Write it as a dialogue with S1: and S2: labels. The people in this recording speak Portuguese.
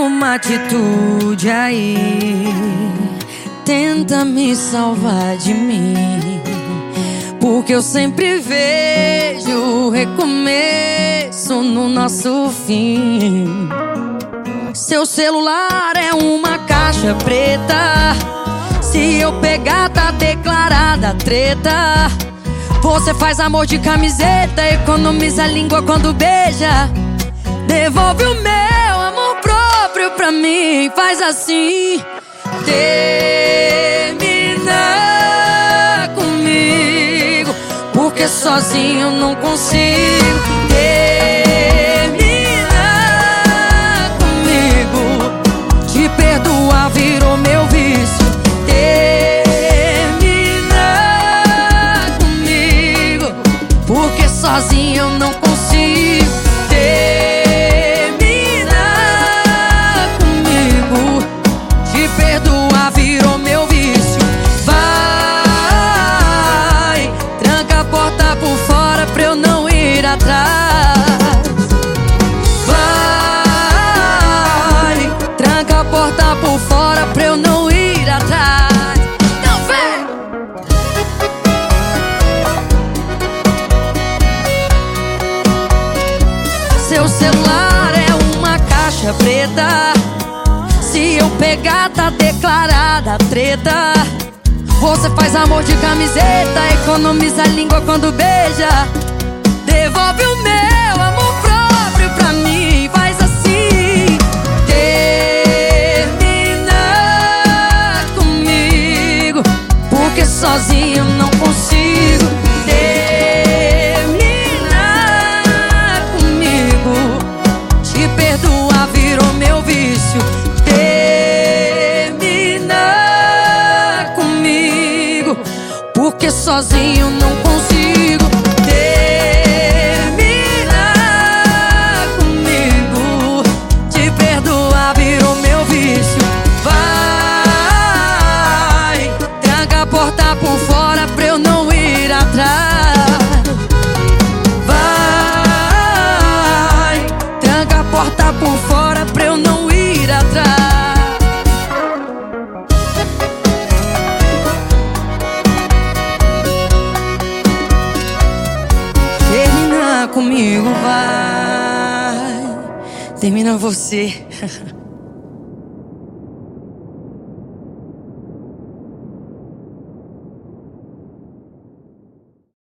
S1: uma atitude aí, tenta me salvar de mim, porque eu sempre vejo o recomeço no nosso fim. Seu celular é uma caixa preta, se eu pegar tá declarada treta. Você faz amor de camiseta, economiza a língua quando beija. Devolve o meu amor próprio pra mim, faz assim. Termina comigo, porque sozinho eu não consigo. Termina comigo, te perdoar virou meu vício. Termina comigo, porque sozinho eu não consigo. Virou meu vício. Vai, tranca a porta por fora pra eu não ir atrás. Vai, tranca a porta por fora pra eu não ir atrás. Não vem! Seu celular é uma caixa preta, se eu pegar tá declarada treta. Você faz amor de camiseta, economiza a língua quando beija. Devolve o meu amor próprio pra mim, faz assim. Termina comigo, porque sozinho eu não consigo. Termina comigo, te perdoar virou meu vício. Porque sozinho não consigo. Termina comigo, te perdoar virou meu vício. Vai, tranca a porta por fora pra eu não ir atrás. Vai, tranca a porta por fora pra eu não ir atrás. Comigo vai, termina você.